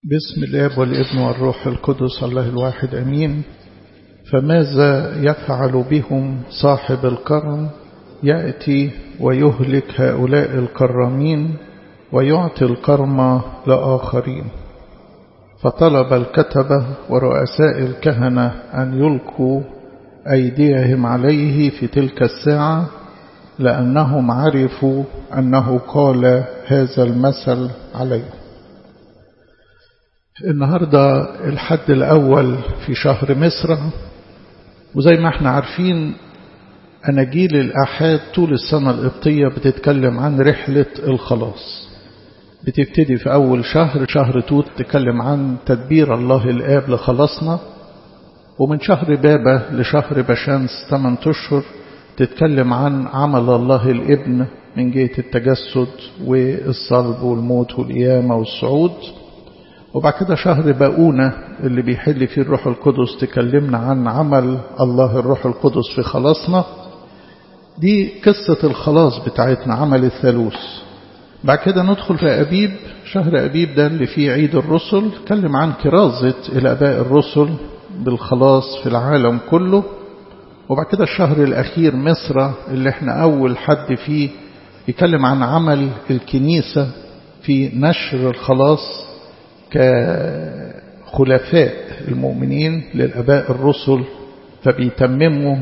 بسم الآب والابن والروح القدس الله الواحد أمين. فماذا يفعل بهم صاحب الكرم؟ يأتي ويهلك هؤلاء الكرامين ويعطي الكرم لآخرين. فطلب الكتبة ورؤساء الكهنة أن يلقوا أيديهم عليه في تلك الساعة، لأنهم عرفوا أنه قال هذا المثل عليه. النهاردة الحد الأول في شهر مصر، وزي ما احنا عارفين أناجيل الآحاد طول السنة القبطية بتتكلم عن رحلة الخلاص. بتبتدي في أول شهر توت تتكلم عن تدبير الله الآب لخلاصنا، ومن شهر بابا لشهر بشمس 8 أشهر تتكلم عن عمل الله الابن من جهة التجسد والصلب والموت والقيامة والصعود. وبعد كده شهر باقونة اللي بيحل فيه الروح القدس تكلمنا عن عمل الله الروح القدس في خلاصنا. دي قصة الخلاص بتاعتنا، عمل الثالوث. بعد كده ندخل في أبيب، شهر أبيب ده اللي فيه عيد الرسل، تكلم عن كرازة الآباء الرسل بالخلاص في العالم كله. وبعد كده الشهر الأخير مصر اللي احنا أول حد فيه يتكلم عن عمل الكنيسة في نشر الخلاص كخلفاء المؤمنين للآباء الرسل، فبيتمموا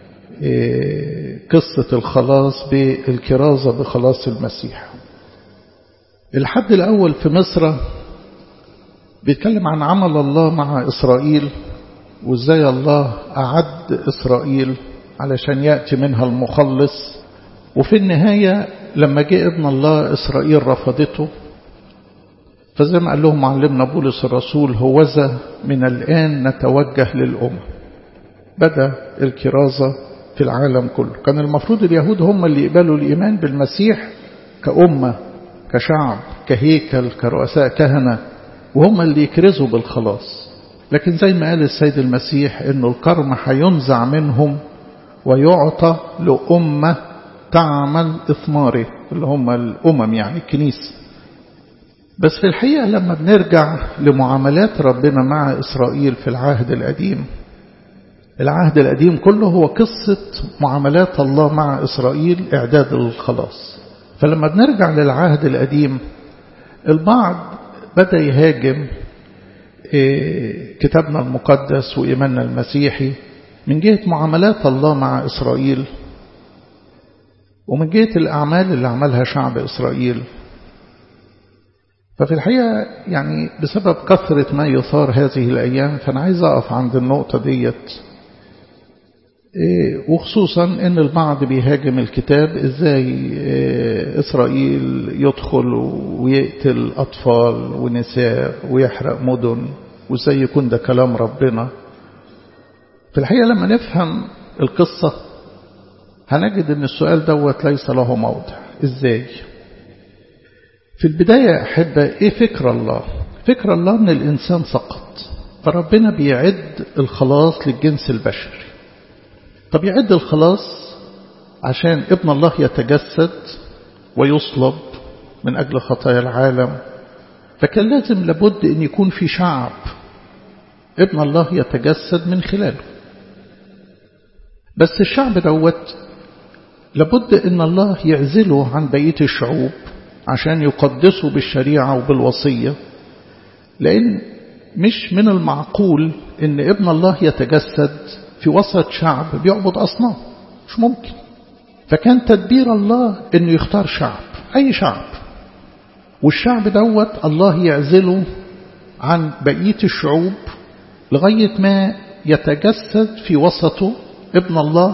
قصة الخلاص بالكرازة بخلاص المسيح. الحد الأول في مصر بيتكلم عن عمل الله مع إسرائيل، وإزاي الله أعد إسرائيل علشان يأتي منها المخلص. وفي النهاية لما جاء ابن الله إسرائيل رفضته، فزي ما قال لهم معلمنا بولس الرسول: هوذا من الآن نتوجه للأمم. بدأ الكرازة في العالم كله. كان المفروض اليهود هم اللي يقبلوا الإيمان بالمسيح كأمة، كشعب، كهيكل، كرؤساء كهنة، وهم اللي يكرزوا بالخلاص. لكن زي ما قال السيد المسيح إنه الكرم هينزع منهم ويعطى لأمة تعمل إثماره، اللي هم الأمم يعني الكنيسة. بس في الحقيقة لما بنرجع لمعاملات ربنا مع إسرائيل في العهد القديم، العهد القديم كله هو قصة معاملات الله مع إسرائيل إعداد الخلاص. فلما بنرجع للعهد القديم البعض بدأ يهاجم كتابنا المقدس وإيماننا المسيحي من جهة معاملات الله مع إسرائيل، ومن جهة الأعمال اللي عملها شعب إسرائيل. ففي الحقيقة يعني بسبب كثرة ما يثار هذه الأيام، فأنا عايز أقف عند النقطة ديت، وخصوصا أن البعض بيهاجم الكتاب. إزاي إسرائيل يدخل ويقتل أطفال ونساء ويحرق مدن، وإزاي يكون ده كلام ربنا؟ في الحقيقة لما نفهم القصة هنجد أن السؤال دوت ليس له موضع. إزاي؟ في البداية أحب إيه فكر الله؟ فكر الله أن الإنسان سقط، فربنا بيعد الخلاص للجنس البشري. طب يعد الخلاص عشان ابن الله يتجسد ويصلب من أجل خطايا العالم، فكان لازم لابد أن يكون في شعب ابن الله يتجسد من خلاله. بس الشعب دوت لابد أن الله يعزله عن بقية الشعوب عشان يقدسوا بالشريعة وبالوصية، لأن مش من المعقول أن ابن الله يتجسد في وسط شعب بيعبد أصنام، مش ممكن. فكان تدبير الله أنه يختار شعب، أي شعب، والشعب دوت الله يعزله عن بقية الشعوب لغاية ما يتجسد في وسطه ابن الله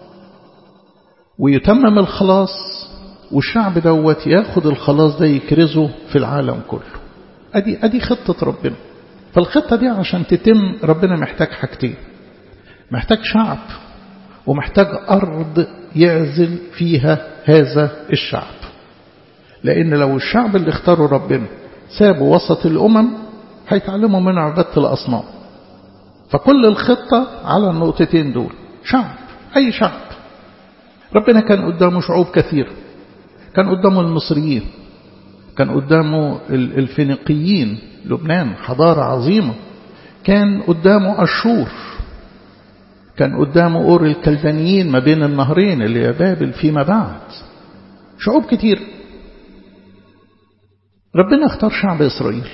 ويتمم الخلاص، والشعب دوت ياخد الخلاص ده يكرزه في العالم كله. أدي خطة ربنا. فالخطة دي عشان تتم ربنا محتاج حاجتين: محتاج شعب، ومحتاج أرض يعزل فيها هذا الشعب. لأن لو الشعب اللي اختاره ربنا سابوا وسط الأمم هيتعلموا من عبادة الأصنام. فكل الخطة على النقطتين دول: شعب، أي شعب. ربنا كان قدامه شعوب كثيرة، كان قدامه المصريين، كان قدامه الفينيقيين لبنان حضارة عظيمة. كان قدامه أشور، كان قدامه أور الكلدانيين ما بين النهرين اللي هي بابل فيما بعد، شعوب كتير. ربنا اختار شعب إسرائيل.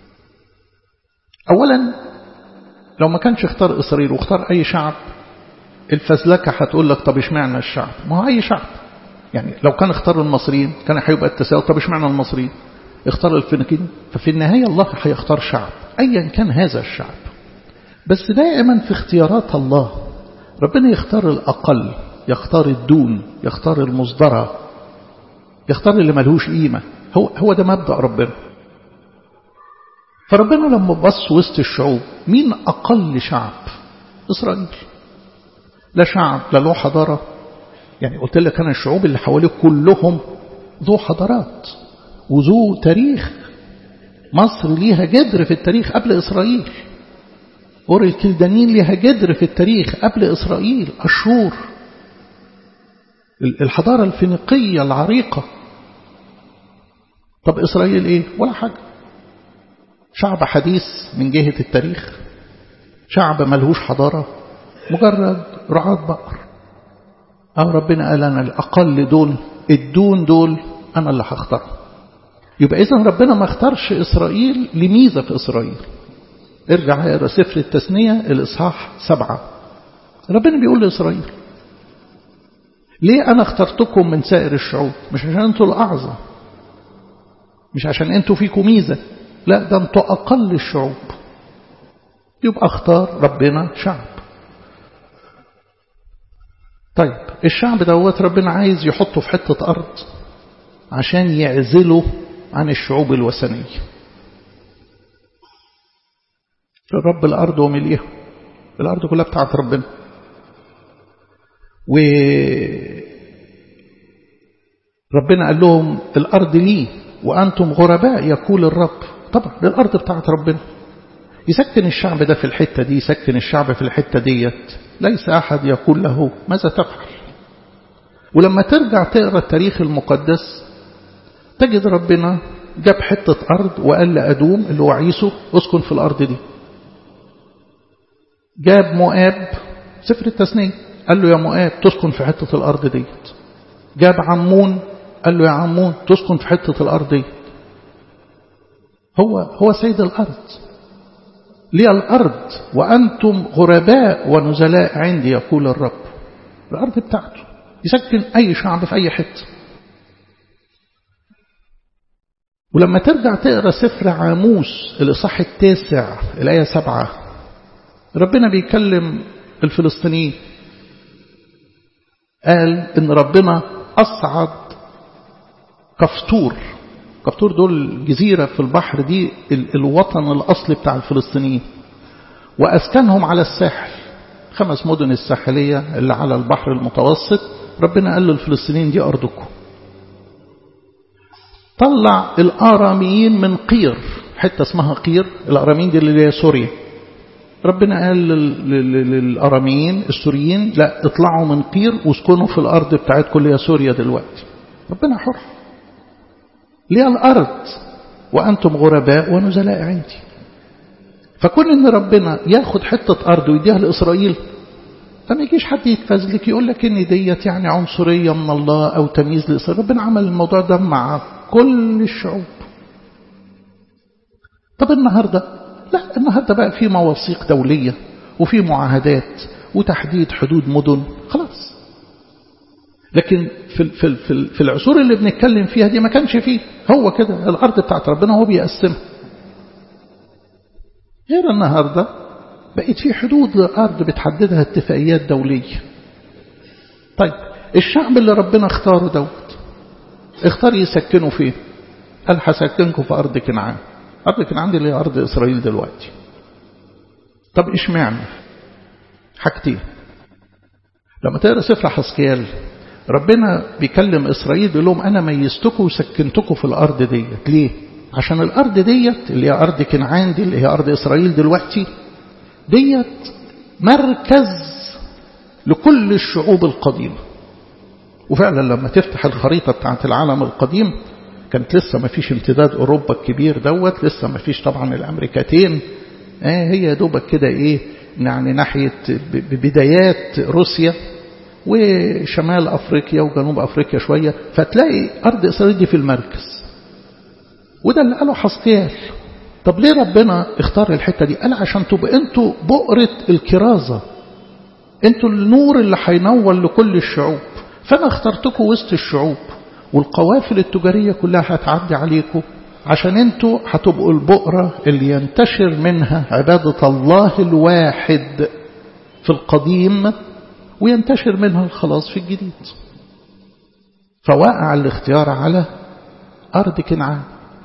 أولا لو ما كانش اختار إسرائيل واختار أي شعب، الفزلكة هتقول لك طب اشمعنى الشعب؟ ما هو أي شعب. يعني لو كان اختار المصريين كان هيبقى التساؤل طب اشمعنى المصريين؟ اختار الفينيقيين. ففي النهاية الله هيختار شعب أيا كان هذا الشعب. بس دائما في اختيارات الله ربنا يختار الأقل، يختار الدون، يختار المصدرة، يختار اللي ملهوش قيمة. هو ده مبدأ ربنا. فربنا لما بص وسط الشعوب مين أقل شعب؟ إسرائيل. لا شعب لا له حضارة. يعني قلت لك أنا الشعوب اللي حواليه كلهم ذو حضارات وذو تاريخ. مصر ليها جذر في التاريخ قبل إسرائيل. أور الكلدانيين ليها جذر في التاريخ قبل إسرائيل. أشور، الحضارة الفينيقية العريقة. طب إسرائيل إيه؟ ولا حاجة. شعب حديث من جهة التاريخ، شعب ملهوش حضارة، مجرد رعاة بقر. أو ربنا قال أنا الأقل دول، الدون دول أنا اللي هختار. يبقى إذن ربنا ما اختارش إسرائيل لميزة في إسرائيل. ارجع اقرا سفر التثنية الإصحاح 7. ربنا بيقول لإسرائيل ليه أنا اخترتكم من سائر الشعوب؟ مش عشان أنتوا الأعظم، مش عشان أنتوا فيكم ميزة، لا ده أنتوا أقل الشعوب. يبقى اختار ربنا شعب. طيب الشعب دوت ربنا عايز يحطه في حتة أرض عشان يعزله عن الشعوب الوثنية. الرب الأرض وملئها، الأرض كلها بتاعت ربنا. وربنا قال لهم الأرض لي وأنتم غرباء يقول الرب. طبعا الأرض بتاعت ربنا. يسكن الشعب ده في الحتة دي، يسكن الشعب في الحتة ديت، ليس أحد يقول له ماذا تفعل. ولما ترجع تقرأ التاريخ المقدس تجد ربنا جاب حتة أرض وقال لأدوم اللي هو عيسو اسكن في الأرض دي. جاب مؤاب، سفر التثنية قال له يا مؤاب تسكن في حتة الأرض ديت. جاب عمون قال له يا عمون تسكن في حتة الأرض ديت. هو سيد الأرض. لي الأرض وأنتم غرباء ونزلاء عندي يقول الرب. الأرض بتاعته، يسكن أي شعب في أي حتة. ولما ترجع تقرأ سفر عاموس الإصحاح 9 الآية 7 ربنا بيكلم الفلسطينيين. قال إن ربنا أصعد كفتور. كفتور دول جزيرة في البحر دي الوطن الأصلي بتاع الفلسطينيين. وأسكنهم على الساحل، 5 مدن الساحلية اللي على البحر المتوسط. ربنا قال للفلسطينيين دي أرضكم. طلع الآراميين من قير، حتة اسمها قير. الآراميين دي اللي هي سوريا. ربنا قال للآراميين السوريين لا اطلعوا من قير واسكنوا في الأرض بتاعتكم اللي هي سوريا دلوقتي. ربنا حر. لي الأرض وأنتم غرباء ونزلاء عندي. فكون ان ربنا ياخد حتة أرض ويديها لإسرائيل، فما يجيش حد يتفزلك يقول لك ان ديت يعني عنصرية من الله أو تمييز لإسرائيل. ربنا عمل الموضوع ده مع كل الشعوب. طب النهاردة لا، النهاردة بقى في مواثيق دولية وفي معاهدات وتحديد حدود مدن خلاص. لكن في العصور اللي بنتكلم فيها دي ما كانش فيه. هو كده الأرض بتاعت ربنا هو بيقسمها. غير النهاردة بقيت في حدود للأرض بتحددها اتفاقيات دولية. طيب الشعب اللي ربنا اختاره دوت اختار يسكنوا فيه. قال هسكنكم في أرض كنعان. أرض كنعان دي اللي هي أرض إسرائيل دلوقتي. طب إيش معنى؟ حاجتين. لما تقرأ سفر حزقيال ربنا بيكلم إسرائيل بيقول لهم أنا ميزتكم وسكنتكم في الأرض ديت. ليه؟ عشان الأرض ديت اللي هي أرض كنعان دي اللي هي أرض إسرائيل دلوقتي ديت مركز لكل الشعوب القديمة. وفعلا لما تفتح الخريطة بتاعت العالم القديم كانت لسه ما فيش امتداد أوروبا الكبير دوت، لسه ما فيش طبعا الأمريكتين، هي دوبك كده يعني ناحية بدايات روسيا وشمال أفريقيا وجنوب أفريقيا شوية، فتلاقي أرض إسرائيل دي في المركز. وده اللي قاله حزقيال. طب ليه ربنا اختار الحتة دي؟ قال عشان تبقى انتوا بؤرة الكرازة، انتوا النور اللي هينور لكل الشعوب، فأنا اخترتكم وسط الشعوب، والقوافل التجارية كلها هتعدي عليكم، عشان انتوا هتبقوا البؤرة اللي ينتشر منها عبادة الله الواحد في القديم، وينتشر منها الخلاص في الجديد. فوقع الاختيار على أرض كنعان.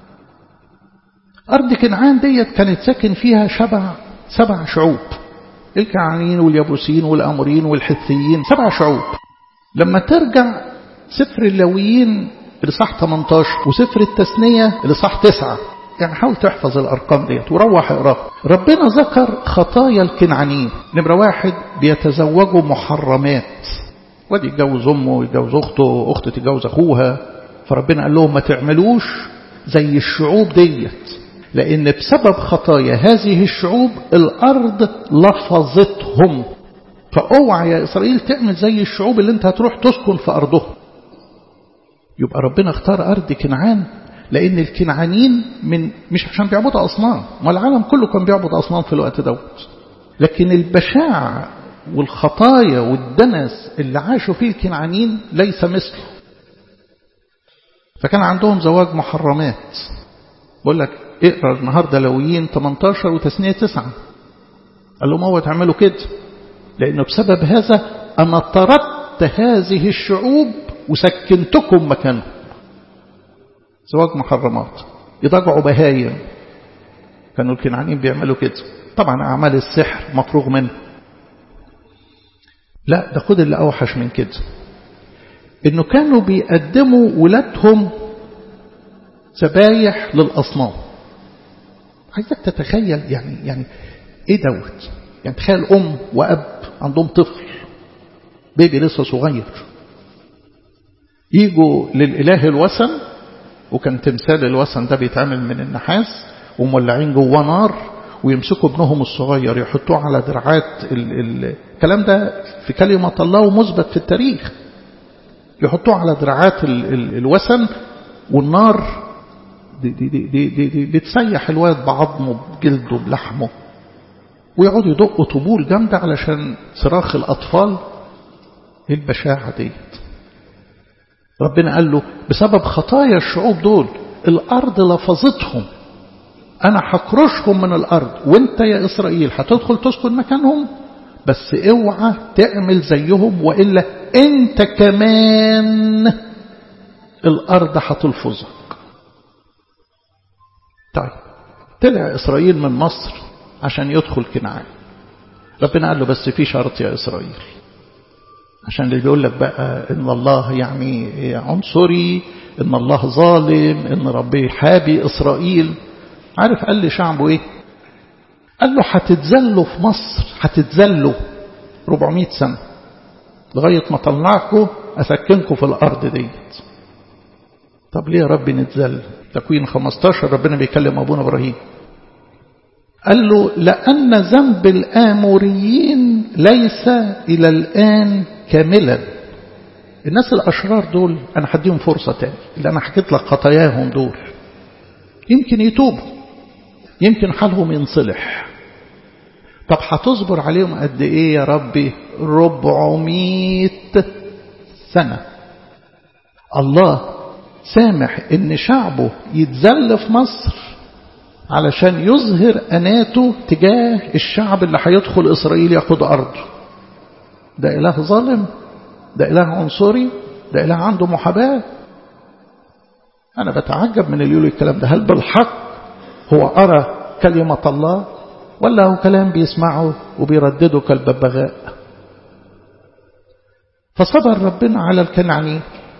أرض كنعان ديت كانت ساكن فيها 7 شعوب، الكنعانيين واليابوسيين والأموريين والحثيين، 7 شعوب. لما ترجع سفر اللاويين الإصحاح 18 وسفر التثنية الإصحاح 9، يعني حاول تحفظ الأرقام ديت وروح اقراها. ربنا ذكر خطايا الكنعانيين. نمرة 1 بيتزوجوا محرمات، وادي يتجوز أمه يتجوز أخته، أخته تتجوز أخوها. فربنا قال لهم ما تعملوش زي الشعوب ديت، لأن بسبب خطايا هذه الشعوب الأرض لفظتهم. فأوعى يا إسرائيل تعمل زي الشعوب اللي انت هتروح تسكن في أرضهم. يبقى ربنا اختار أرض كنعان لأن الكنعانيين مش عشان بيعبدوا أصنام، ما العالم كله كان بيعبد أصنام في الوقت دوت، لكن البشاعة والخطايا والدنس اللي عاشوا فيه الكنعانيين ليس مثله. فكان عندهم زواج محرمات. بقول لك اقرأ النهاردة لاويين 18 وتثنية 9، قال لهم هو تعملوا كده لأنه بسبب هذا أنا طردت هذه الشعوب وسكنتكم مكانهم. زواج محرمات، يضجعوا بهايم، كانوا الكنعانيين بيعملوا كده. طبعا أعمال السحر مفروغ منه. لا ده خد اللي أوحش من كده، إنه كانوا بيقدموا ولادهم ذبايح للأصنام. عايزك تتخيل يعني إيه دوت؟ يعني تخيل أم وأب عندهم طفل بيبي لسه صغير، يجوا للإله الوثن، وكان تمثال الوثن ده بيتعمل من النحاس ومولعين جواه نار، ويمسكوا ابنهم الصغير يحطوه على دراعات الكلام ده في كلمة الله ومثبت في التاريخ. يحطوه على دراعات الوثن، والنار دي بتسيح الواد بعظمه بجلده بلحمه، ويقعدوا يدقوا طبول جامدة علشان صراخ الأطفال. ايه البشاعة ديت؟ ربنا قال له بسبب خطايا الشعوب دول الأرض لفظتهم، أنا هكرشهم من الأرض، وانت يا إسرائيل هتدخل تسكن مكانهم، بس اوعى تعمل زيهم وإلا انت كمان الأرض هتلفظك. طيب طلع إسرائيل من مصر عشان يدخل كنعان. ربنا قال له بس في شرط يا إسرائيل، عشان اللي بيقول لك بقى إن الله يعني عنصري، إن الله ظالم، إن ربي حابي إسرائيل. عارف قال لي شعبه إيه؟ قال له هتتذلوا في مصر، هتتذلوا 400 سنة لغاية ما طلعكم أسكنكم في الأرض ديت. طب ليه يا رب نتذل؟ تكوين 15 ربنا بيكلم أبونا إبراهيم، قال له لأن ذنب الآموريين ليس إلى الآن كاملا. الناس الأشرار دول أنا هديهم فرصة تاني، اللي أنا حكيت لك خطاياهم دول يمكن يتوبوا، يمكن حالهم ينصلح. طب هتصبر عليهم قد إيه يا ربي؟ 400 سنة. الله سامح إن شعبه يتذل في مصر علشان يظهر أناته تجاه الشعب اللي هيدخل إسرائيل يأخذ أرضه. ده إله ظالم؟ ده إله عنصري؟ ده إله عنده محاباة؟ أنا بتعجب من اللي يقولوا الكلام ده. هل بالحق هو أرى كلمة الله، ولا هو كلام بيسمعه وبيردده كالببغاء؟ فصبر ربنا على الكنعانيين.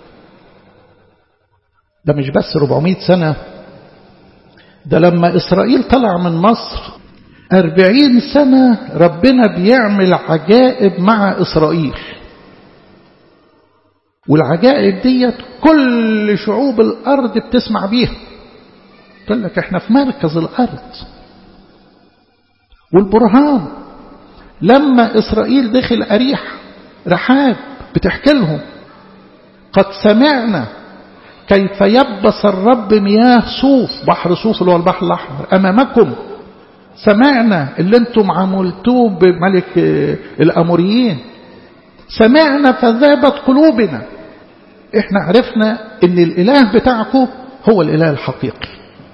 ده مش بس 400 سنة، ده لما إسرائيل طلع من مصر 40 سنة ربنا بيعمل عجائب مع إسرائيل. والعجائب ديت كل شعوب الأرض بتسمع بيها. قال لك احنا في مركز الأرض. والبرهان لما إسرائيل دخل أريح، رحاب بتحكي لهم قد سمعنا كيف يبس الرب مياه صوف، بحر صوف اللي هو البحر الأحمر، أمامكم. سمعنا اللي انتم عملتوه بملك الأموريين، سمعنا فذابت قلوبنا. احنا عرفنا ان الإله بتاعكم هو الإله الحقيقي.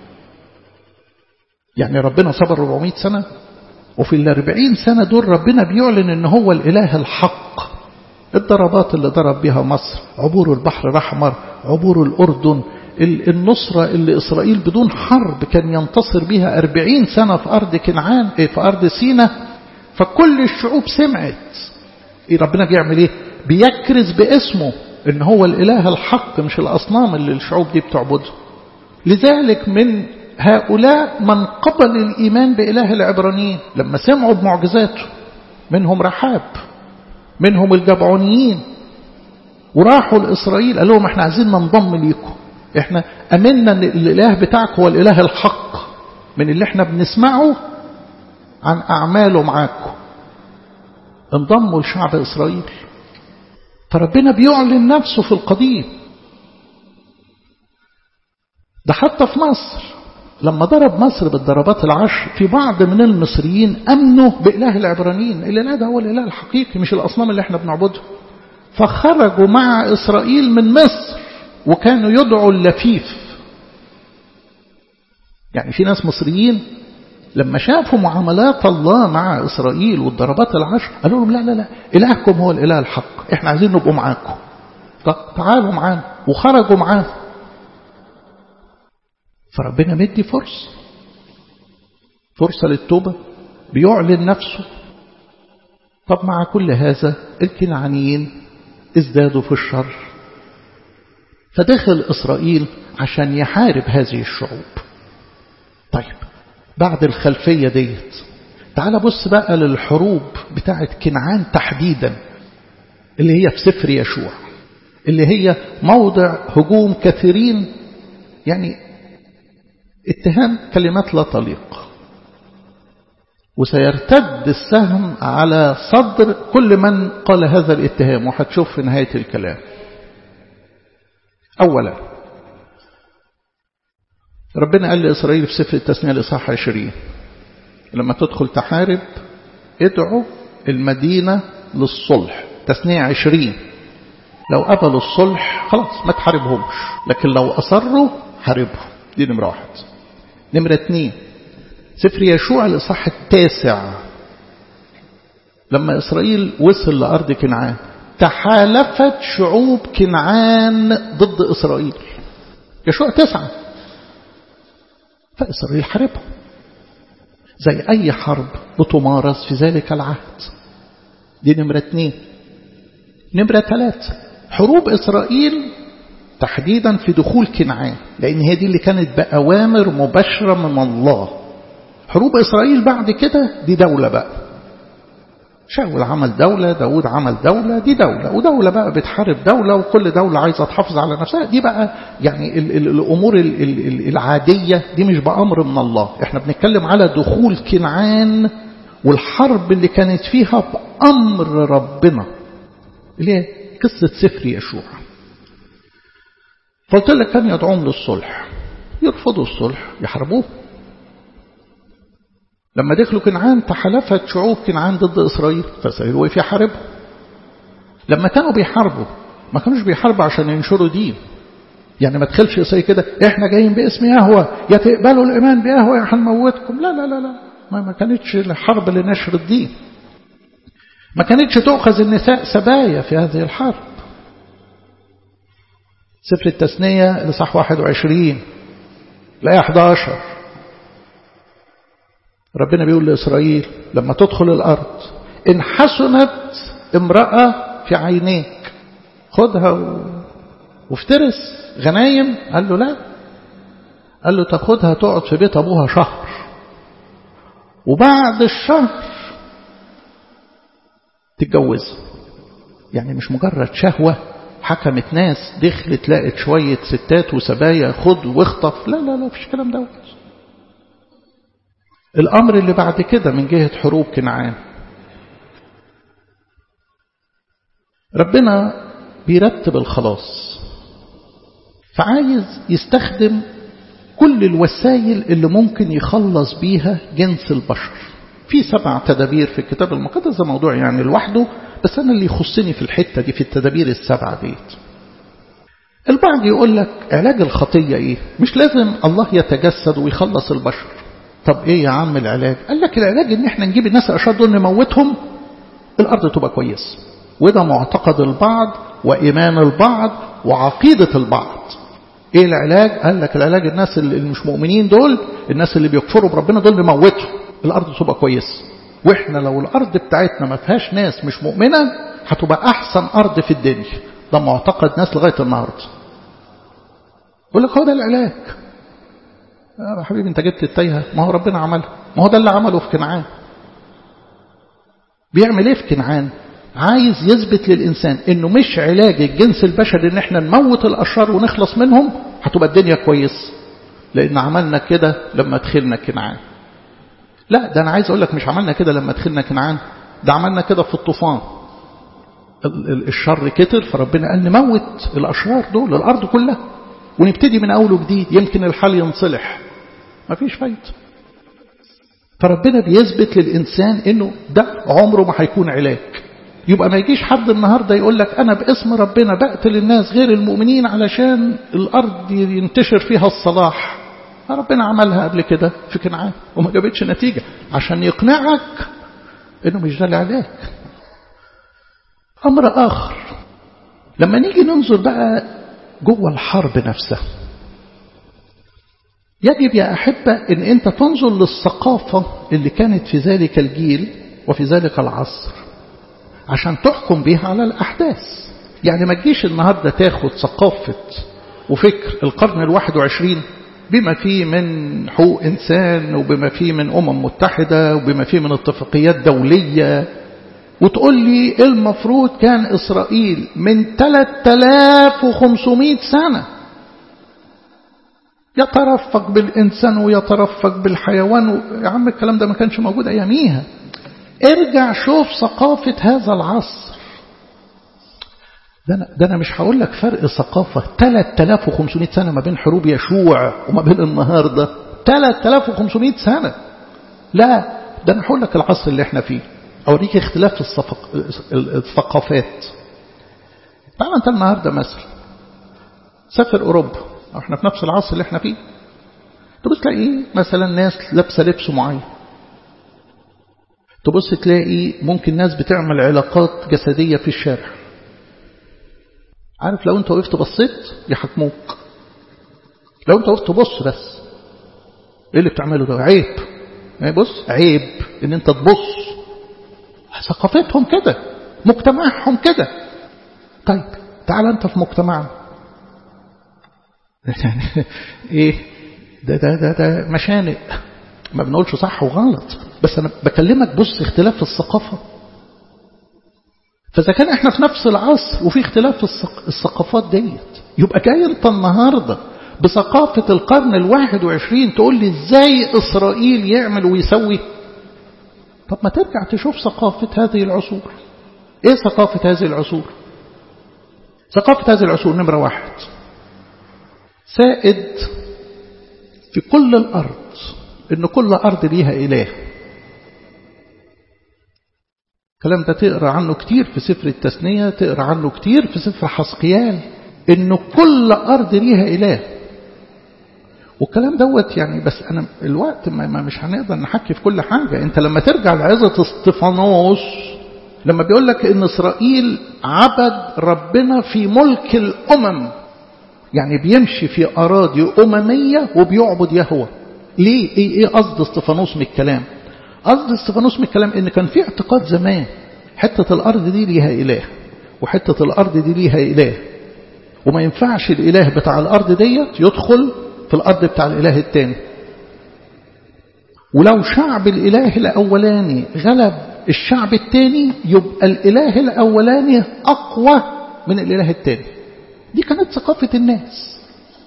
يعني ربنا صبر 400 سنة، وفي 40 سنة دول ربنا بيعلن ان هو الإله الحق. الضربات اللي ضرب بها مصر، عبور البحر الأحمر، عبور الأردن، النصرة اللي إسرائيل بدون حرب كان ينتصر بها 40 سنة في أرض كنعان، في أرض سيناء. فكل الشعوب سمعت. ربنا بيعمل ايه؟ بيكرز باسمه ان هو الإله الحق، مش الأصنام اللي الشعوب دي بتعبده. لذلك من هؤلاء من قبل الإيمان بإله العبرانيين لما سمعوا بمعجزاته، منهم رحاب، منهم الجبعونيين، وراحوا لإسرائيل قال لهم احنا عايزين ننضم ليكم، احنا أمنا ان الإله بتاعك هو الإله الحق من اللي احنا بنسمعه عن أعماله معاكم. انضموا لشعب إسرائيل. فربنا بيعلن نفسه في القديم. ده حتى في مصر لما ضرب مصر بالضربات العشر، في بعض من المصريين أمنوا بإله العبرانيين. الإله ده هو الإله الحقيقي مش الأصنام اللي احنا بنعبدها. فخرجوا مع إسرائيل من مصر وكانوا يدعوا اللفيف. يعني في ناس مصريين لما شافوا معاملات الله مع إسرائيل والضربات العشر قالوا لهم لا لا لا، إلهكم هو الإله الحق، احنا عايزين نبقوا معاكم، تعالوا معانا. وخرجوا معاه. فربنا مدي فرصة للتوبة، بيعلن نفسه. طب مع كل هذا الكنعانيين ازدادوا في الشر، فدخل إسرائيل عشان يحارب هذه الشعوب. طيب بعد الخلفية ديت تعال بص بقى للحروب بتاعت كنعان تحديدا، اللي هي في سفر يشوع، اللي هي موضع هجوم كثيرين، يعني اتهام كلمات لا تليق. وسيرتد السهم على صدر كل من قال هذا الاتهام، وهتشوف في نهاية الكلام. أولا ربنا قال لإسرائيل في سفر التثنية الإصحاح 20 لما تدخل تحارب ادعوا المدينة للصلح. تثنية 20 لو قبلوا الصلح خلاص ما تحاربهمش، لكن لو أصروا حاربهم. دي نمرة 1. نمرة 2 سفر يشوع الإصحاح 9 لما إسرائيل وصل لأرض كنعان تحالفت شعوب كنعان ضد إسرائيل. يشوع 9 فإسرائيل حاربهم زي أي حرب بتمارس في ذلك العهد. دي نمرة 2. نمرة 3 حروب إسرائيل تحديدا في دخول كنعان، لأن هي دي اللي كانت بأوامر مباشرة من الله. حروب إسرائيل بعد كده دي دولة بقى، شاول عمل دولة، داود عمل دولة، دي دولة، ودولة بقى بتحارب دولة، وكل دولة عايزة تحافظ على نفسها. دي بقى يعني الأمور العادية دي مش بأمر من الله. احنا بنتكلم على دخول كنعان والحرب اللي كانت فيها بأمر ربنا، اللي هي قصة سفر يشوع. فقلت لك كان يدعوهم للصلح، يرفضوا الصلح يحاربوه. لما دخلوا كنعان تحالفت شعوب كنعان ضد إسرائيل، فإسرائيل وقف يحاربهم. لما كانوا بيحاربوا ما كانوش بيحاربوا عشان ينشروا دين. يعني ما تخلش إسرائيل كده احنا جايين باسم يهوه، يا تقبلوا الإيمان بيهوه يا هنموتكم. لا لا لا لا، ما كانتش الحرب لنشر الدين. ما كانتش تؤخذ النساء سبايا في هذه الحرب. سفر التثنية لصح 21 الآية 11 ربنا بيقول لإسرائيل لما تدخل الأرض إن حسنت امرأة في عينيك خدها وافترس غنايم. قال له لا، قال له تاخدها تقعد في بيت أبوها شهر، وبعد الشهر تتجوز. يعني مش مجرد شهوة، حكمت ناس دخلت لقت شوية ستات وسبايا خد واخطف. لا لا لا مفيش كلام دوت. الأمر اللي بعد كده من جهة حروب كنعان، ربنا بيرتب الخلاص، فعايز يستخدم كل الوسائل اللي ممكن يخلص بيها جنس البشر. في 7 تدابير في الكتاب المقدس، ده موضوع يعني لوحده، بس أنا اللي يخصني في الحتة دي في التدابير ال7 ديت. البعض يقول لك علاج الخطية إيه؟ مش لازم الله يتجسد ويخلص البشر. طب إيه يا عم العلاج؟ قال لك العلاج إن إحنا نجيب الناس الأشرار دول نموتهم، الأرض تبقى كويس. وده معتقد البعض وإيمان البعض وعقيدة البعض. إيه العلاج؟ قال لك العلاج الناس اللي مش مؤمنين دول، الناس اللي بيكفروا بربنا دول نموتهم، الأرض تبقى كويس. وإحنا لو الأرض بتاعتنا ما فيهاش ناس مش مؤمنة هتبقى أحسن أرض في الدنيا. ده معتقد ناس لغاية النهاردة. يقول لك هو ده العلاج. يا حبيبي انت جبت التايهة، ما هو ربنا عملها، ما هو ده اللي عمله في كنعان. بيعمل ايه في كنعان؟ عايز يثبت للإنسان انه مش علاج الجنس البشري ان احنا نموت الأشرار ونخلص منهم هتبقى الدنيا كويس، لان عملنا كده لما دخلنا كنعان. لا، ده انا عايز اقول لك مش عملنا كده لما دخلنا كنعان، ده عملنا كده في الطوفان. الشر كتر فربنا قال نموت الأشرار دول الأرض كلها ونبتدي من أول وجديد، يمكن الحال ينصلح. ما فيش فايدة. فربنا بيثبت للإنسان إنه ده عمره ما هيكون علاج. يبقى ما يجيش حد النهاردة يقول لك أنا باسم ربنا بقتل الناس غير المؤمنين علشان الأرض ينتشر فيها الصلاح. ربنا عملها قبل كده في كنعان وما جابتش نتيجة، عشان يقنعك إنه مش ده العلاج. أمر آخر، لما نيجي ننظر بقى جوه الحرب نفسها، يجب يا أحبة أن أنت تنظر للثقافة اللي كانت في ذلك الجيل وفي ذلك العصر عشان تحكم بها على الأحداث. يعني ما تجيش النهاردة تاخد ثقافة وفكر القرن 21 بما فيه من حقوق إنسان وبما فيه من متحدة وبما فيه من اتفاقيات دولية وتقول لي المفروض كان إسرائيل من 3500 سنة يترفق بالإنسان ويترفق بالحيوان. يا عم الكلام ده ما كانش موجود أياميها. ارجع شوف ثقافة هذا العصر. ده أنا مش هقول لك فرق ثقافة 3500 سنة ما بين حروب يشوع وما بين النهاردة 3500 سنة. لا، ده أنا هقول لك العصر اللي احنا فيه، أوريك اختلاف الثقافات. تعال أنت النهاردة مثلا سافر أوروبا، احنا في نفس العصر اللي احنا فيه، تبص تلاقي مثلا ناس لابسة لبس معين، تبص تلاقي ممكن ناس بتعمل علاقات جسدية في الشارع. عارف لو انت وقفت بصيت يحكموك. لو انت وقفت بص بس، ايه اللي بتعمله ده؟ عيب. يعني بص، عيب ان انت تبص. ثقافتهم كده، مجتمعهم كده. طيب تعال انت في مجتمعنا ايه ده مشانق. ما بنقولش صح وغلط، بس انا بكلمك بص اختلاف في الثقافة. فاذا كان احنا في نفس العصر وفي اختلاف في الثقافات ديت، يبقى جاي انت النهاردة بثقافة القرن 21 تقول لي ازاي اسرائيل يعمل ويسوي؟ طب ما ترجع تشوف ثقافة هذه العصور. ايه ثقافة هذه العصور؟ ثقافة هذه العصور نمرة 1 سائد في كل الأرض إن كل أرض ليها إله. الكلام ده تقرأ عنه كتير في سفر التثنية، تقرأ عنه كتير في سفر حسقيال، إنه كل أرض ليها إله. والكلام دوت يعني، بس أنا الوقت ما مش هنقدر نحكي في كل حاجة. أنت لما ترجع لعظة استفانوس لما بيقول لك إن إسرائيل عبد ربنا في ملك الأمم، يعني بيمشي في أراضي أممية وبيعبد يهوه. ليه؟ إيه قصد استفانوس من الكلام؟ قصد استفانوس من الكلام إن كان في اعتقاد زمان حتة الأرض دي ليها إله وحتة الأرض دي ليها إله، وما ينفعش الإله بتاع الأرض ديت يدخل في الأرض بتاع الإله التاني. ولو شعب الإله الأولاني غلب الشعب التاني يبقى الإله الأولاني أقوى من الإله التاني. دي كانت ثقافة الناس.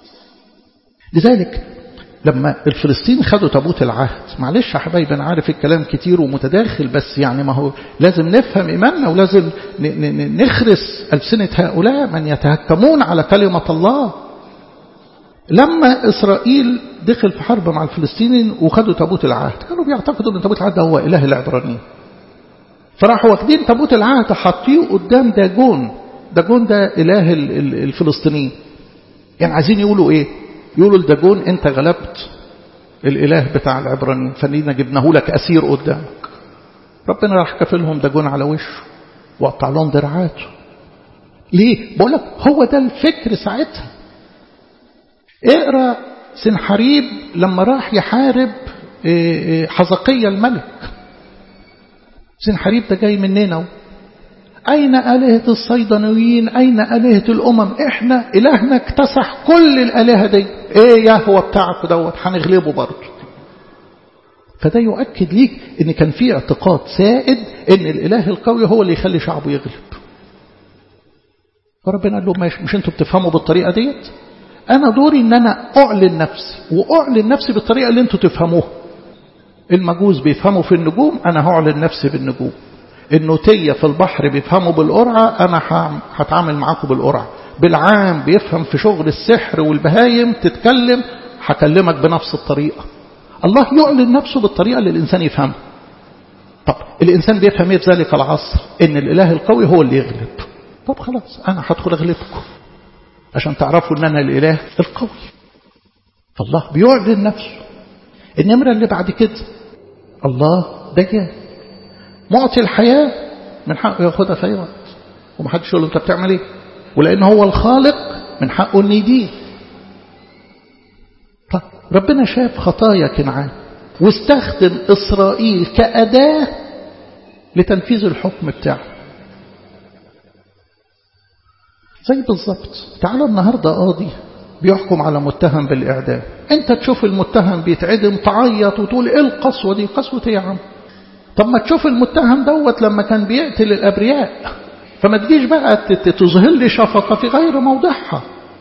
لذلك لما الفلسطين خدوا تابوت العهد، معلش يا حبايبي أنا عارف الكلام كتير ومتداخل، بس يعني ما هو لازم نفهم إيماننا ولازم نخرس ألسنة هؤلاء من يتهكمون على كلمة الله. لما إسرائيل دخل في حرب مع الفلسطينيين وخدوا تابوت العهد، كانوا بيعتقدوا أن تابوت العهد هو إله العبرانيين، فراحوا واخدين تابوت العهد حاطيه قدام داجون. داجون ده إله الفلسطينيين. يعني عايزين يقولوا إيه؟ يقولوا لداجون أنت غلبت الإله بتاع العبرانيين، فنينا جبناه لك أسير قدامك. ربنا راح كفلهم داجون على وشه وقطع لهم دراعاته. ليه؟ بقول لك هو ده الفكر ساعتها. اقرأ سنحريب لما راح يحارب حزقية الملك. سنحريب ده جاي من نينوى. أين آلهة الصيدنيين؟ أين آلهة الأمم؟ إحنا إلهنا اكتسح كل الآلهة دي. إيه يا هو بتاعك دوت هنغلبه برضه. فده يؤكد ليك إن كان في اعتقاد سائد إن الإله القوي هو اللي يخلي شعبه يغلب. فربنا قال له مش أنتوا بتفهموا بالطريقة ديت؟ أنا دوري إن أنا أعلن نفسي، وأعلن نفسي بالطريقة اللي أنتوا تفهموها. المجوس بيفهموا في النجوم، أنا هعلن نفسي بالنجوم. النوتية في البحر بيفهموا بالقرعة، أنا هتعامل معاكم بالقرعة. بالعام بيفهم في شغل السحر والبهايم تتكلم، هكلمك بنفس الطريقة. الله يعلن نفسه بالطريقة اللي الإنسان يفهمها. طب الإنسان بيفهم إيه في ذلك العصر؟ إن الإله القوي هو اللي يغلب. طب خلاص أنا هدخل أغلبكم عشان تعرفوا إن أنا الإله القوي. فالله بيعلن نفسه. النمرة اللي بعد كده الله دجال معطي الحياة، من حقه ياخدها في أي وقت ومحدش يقول له أنت بتعمل إيه. ولأن هو الخالق من حقه أن يدين. طيب ربنا شاف خطايا كنعان واستخدم إسرائيل كأداة لتنفيذ الحكم بتاعه. زي بالضبط تعالى النهاردة قاضي بيحكم على متهم بالإعدام، أنت تشوف المتهم بيتعدم تعيط وتقول إيه القسوة دي؟ قسوة إيه يا عم؟ طب ما تشوف المتهم دوت لما كان بيقتل الأبرياء، فما تجيش بقى تظهر لي شفقة في غير موضعها.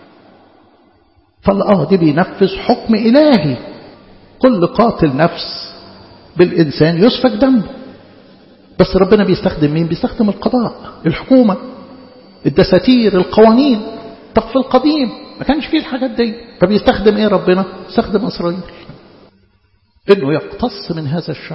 فالقاضي بينفذ حكم إلهي. كل قاتل نفس بالإنسان يسفك دمه. بس ربنا بيستخدم مين؟ بيستخدم القضاء، الحكومة، الدساتير، القوانين. طب في القديم ما كانش فيه الحاجات دي، فبيستخدم ايه ربنا؟ استخدم إسرائيل انه يقتص من هذا الشعب.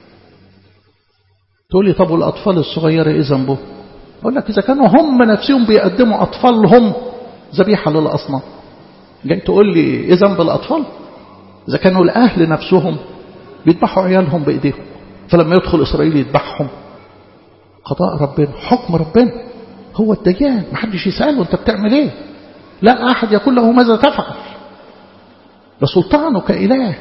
تقول لي طب والأطفال الصغيرة ايه ذنبه؟ اقول لك اذا كانوا هم نفسهم بيقدموا أطفالهم ذبيحة للأصنام، جاي تقول لي ايه ذنب الأطفال؟ اذا كانوا الأهل نفسهم بيذبحوا عيالهم بإيديهم، فلما يدخل إسرائيل يذبحهم. قضاء ربنا، حكم ربنا، هو الديان. محدش يسأله انت بتعمل ايه، لا أحد يقول له ماذا تفعل، ده سلطانه كإله.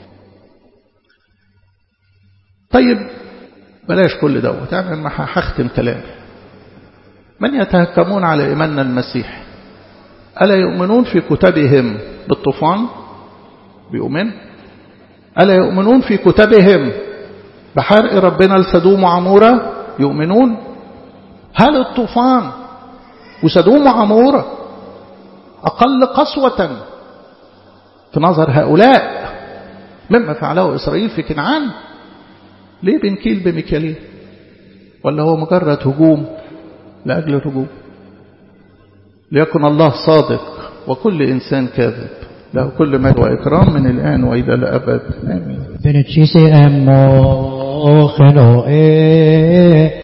طيب بلاش كل دوت، يعني ما هختم كلامي. من يتهكمون على إيماننا المسيح ألا يؤمنون في كتبهم بالطوفان؟ بيؤمن. ألا يؤمنون في كتبهم بحرق ربنا لسدوم وعمورة؟ يؤمنون. هل الطوفان وسدوم وعمورة أقل قسوة في نظر هؤلاء مما فعله إسرائيل في كنعان؟ ليه بنكيل بمكيالين؟ ولا هو مجرد هجوم لأجل الهجوم؟ ليكن الله صادق وكل إنسان كاذب، له كل مال وإكرام من الآن وإلى الأبد آمين.